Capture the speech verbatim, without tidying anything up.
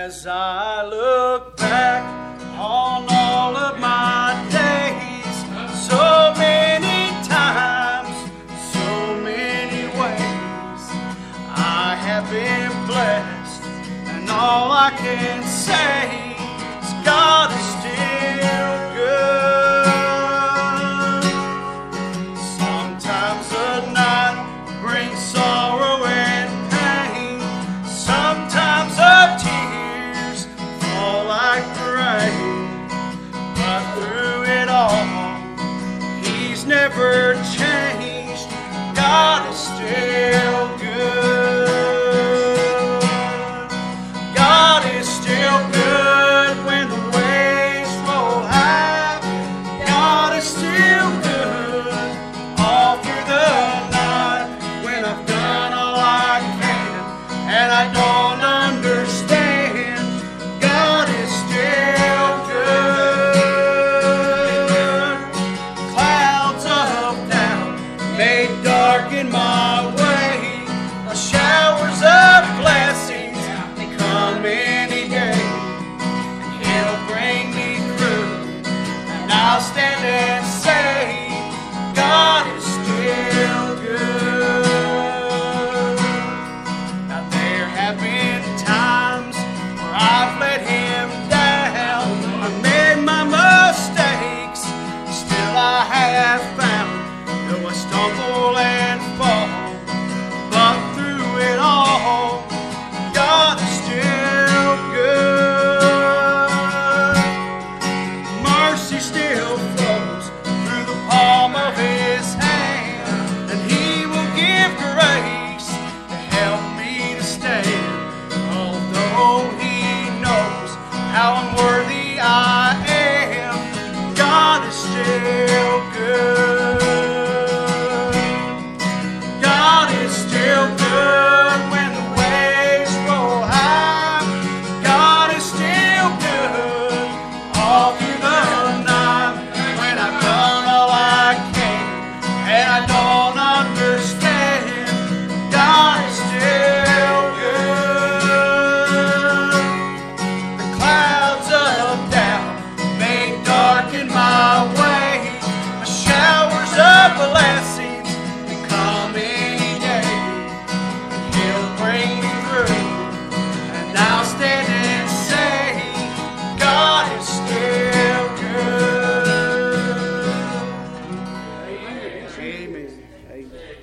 As I look back on all of my days, so many times, so many ways, I have been blessed, and all I can say is God is still good. Sometimes the night brings sorrow and pain, sometimes the tears fall like rain, but through it all, He's never changed. God is still good. God is still good when the waves roll high. God is still good all through the night when I've done all I can and I don't understand. God is still good. Clouds of doubt may darken my